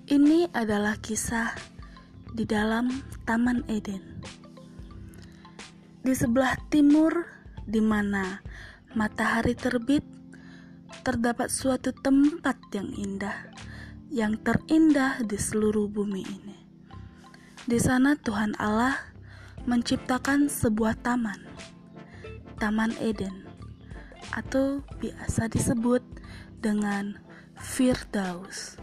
Ini adalah kisah di dalam Taman Eden. Di sebelah timur, di mana matahari terbit, terdapat suatu tempat yang indah, yang terindah di seluruh bumi ini. Di sana Tuhan Allah menciptakan sebuah taman, Taman Eden, atau biasa disebut dengan Firdaus.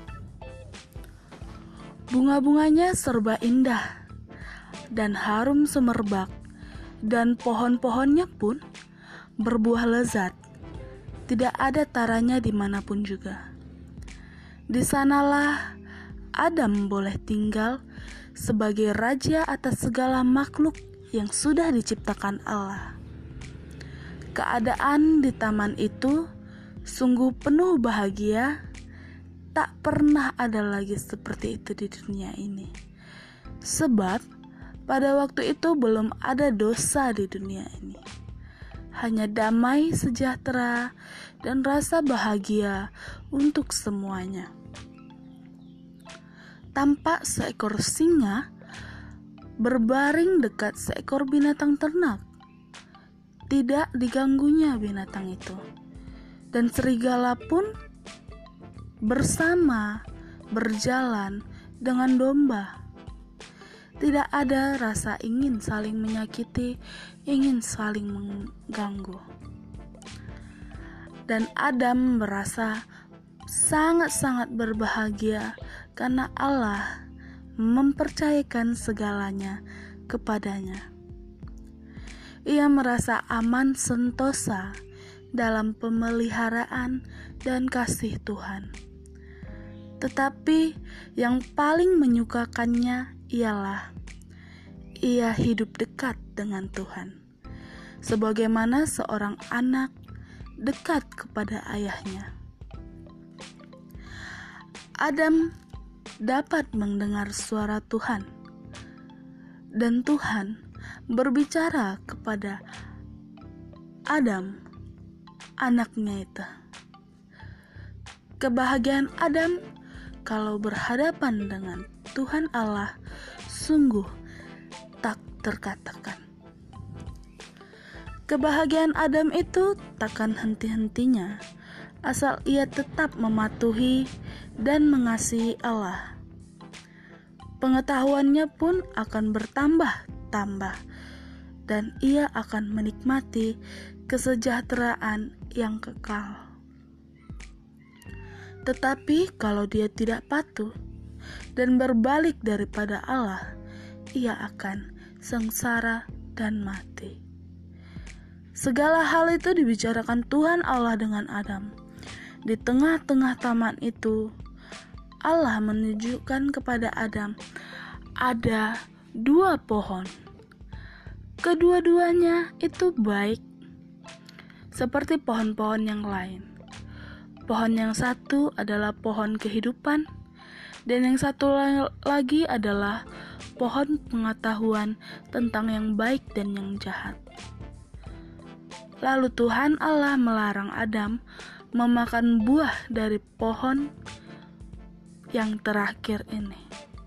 Bunga-bunganya serba indah dan harum semerbak, dan pohon-pohonnya pun berbuah lezat. Tidak ada taranya dimanapun juga. Di sanalah Adam boleh tinggal sebagai raja atas segala makhluk yang sudah diciptakan Allah. Keadaan di taman itu sungguh penuh bahagia. Tak pernah ada lagi seperti itu di dunia ini. Sebab pada waktu itu belum ada dosa di dunia ini. Hanya damai, sejahtera, dan rasa bahagia untuk semuanya. Tampak seekor singa berbaring dekat seekor binatang ternak. Tidak diganggunya binatang itu. Dan serigala pun bersama berjalan dengan domba. Tidak ada rasa ingin saling menyakiti, ingin saling mengganggu. Dan Adam merasa sangat-sangat berbahagia karena Allah mempercayakan segalanya kepadanya. Ia merasa aman sentosa dalam pemeliharaan dan kasih Tuhan. Tetapi yang paling menyukakannya ialah ia hidup dekat dengan Tuhan, sebagaimana seorang anak dekat kepada ayahnya. Adam dapat mendengar suara Tuhan, dan Tuhan berbicara kepada Adam, anaknya itu. Kebahagiaan Adam kalau berhadapan dengan Tuhan Allah sungguh tak terkatakan. Kebahagiaan Adam itu takkan henti-hentinya asal ia tetap mematuhi dan mengasihi Allah. Pengetahuannya pun akan bertambah-tambah, dan ia akan menikmati kesejahteraan yang kekal. Tetapi kalau dia tidak patuh dan berbalik daripada Allah, ia akan sengsara dan mati. Segala hal itu dibicarakan Tuhan Allah dengan Adam. Di tengah-tengah taman itu, Allah menunjukkan kepada Adam ada 2 pohon. Kedua-duanya itu baik, seperti pohon-pohon yang lain. Pohon yang satu adalah pohon kehidupan, dan yang satu lagi adalah pohon pengetahuan tentang yang baik dan yang jahat. Lalu Tuhan Allah melarang Adam memakan buah dari pohon yang terakhir ini.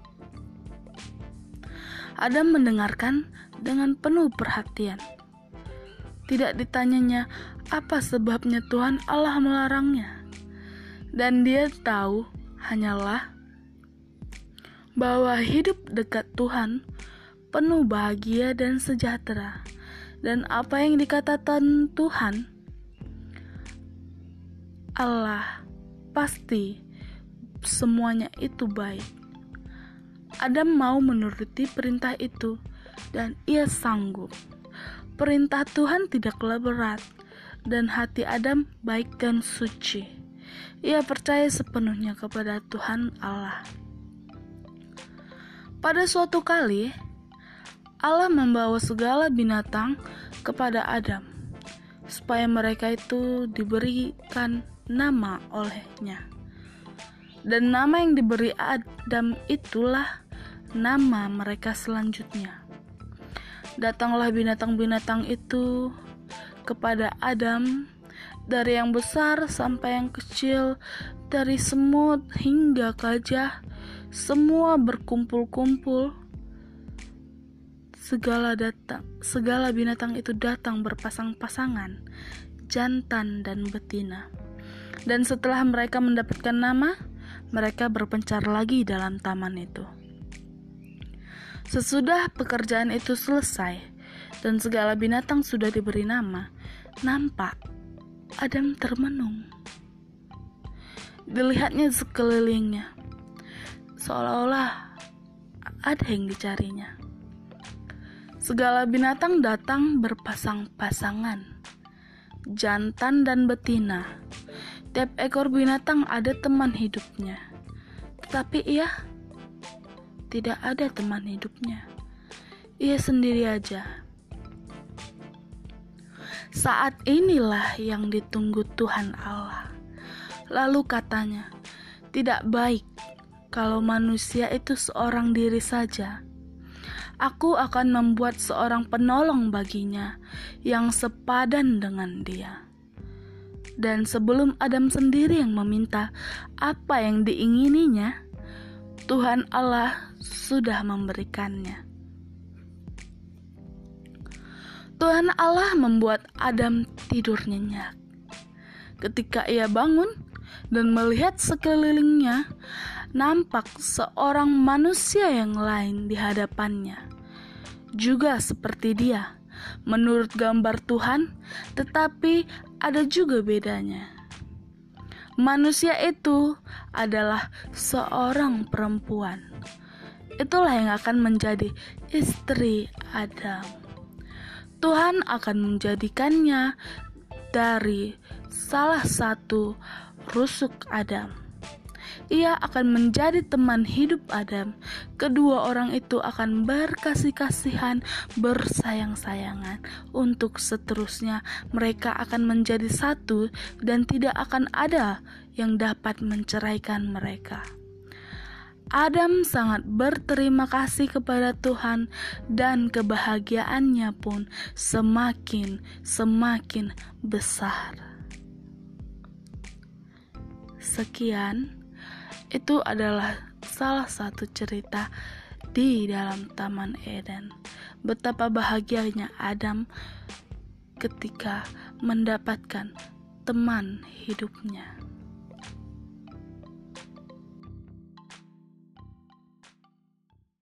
Adam mendengarkan dengan penuh perhatian. Tidak ditanyanya apa sebabnya Tuhan Allah melarangnya. Dan dia tahu hanyalah bahwa hidup dekat Tuhan penuh bahagia dan sejahtera. Dan apa yang dikatakan Tuhan Allah pasti semuanya itu baik. Adam mau menuruti perintah itu dan ia sanggup. Perintah Tuhan tidaklah berat, dan hati Adam baik dan suci. Ia percaya sepenuhnya kepada Tuhan Allah. Pada suatu kali, Allah membawa segala binatang kepada Adam, supaya mereka itu diberikan nama olehnya. Dan nama yang diberi Adam itulah nama mereka selanjutnya. Datanglah binatang-binatang itu kepada Adam, dari yang besar sampai yang kecil, dari semut hingga gajah, semua berkumpul-kumpul. Segala binatang itu datang berpasang-pasangan, jantan dan betina. Dan setelah mereka mendapatkan nama, mereka berpencar lagi dalam taman itu. Sesudah pekerjaan itu selesai dan segala binatang sudah diberi nama, nampak Adam termenung. Dilihatnya sekelilingnya, seolah-olah ada yang dicarinya. Segala binatang datang berpasang-pasangan, jantan dan betina. Tiap ekor binatang ada teman hidupnya, tetapi ia tidak ada teman hidupnya. Ia sendiri aja. Saat inilah yang ditunggu Tuhan Allah. Lalu katanya, tidak baik kalau manusia itu seorang diri saja. Aku akan membuat seorang penolong baginya yang sepadan dengan dia. Dan sebelum Adam sendiri yang meminta apa yang diingininya, Tuhan Allah sudah memberikannya. Tuhan Allah membuat Adam tidur nyenyak. Ketika ia bangun dan melihat sekelilingnya, nampak seorang manusia yang lain di hadapannya, juga seperti dia, menurut gambar Tuhan, tetapi ada juga bedanya. Manusia itu adalah seorang perempuan. Itulah yang akan menjadi istri Adam. Tuhan akan menjadikannya dari salah satu rusuk Adam. Ia akan menjadi teman hidup Adam. Kedua orang itu akan berkasih-kasihan, bersayang-sayangan. Untuk seterusnya mereka akan menjadi satu dan tidak akan ada yang dapat menceraikan mereka. Adam sangat berterima kasih kepada Tuhan dan kebahagiaannya pun semakin besar. Sekian. Itu adalah salah satu cerita di dalam Taman Eden. Betapa bahagianya Adam ketika mendapatkan teman hidupnya.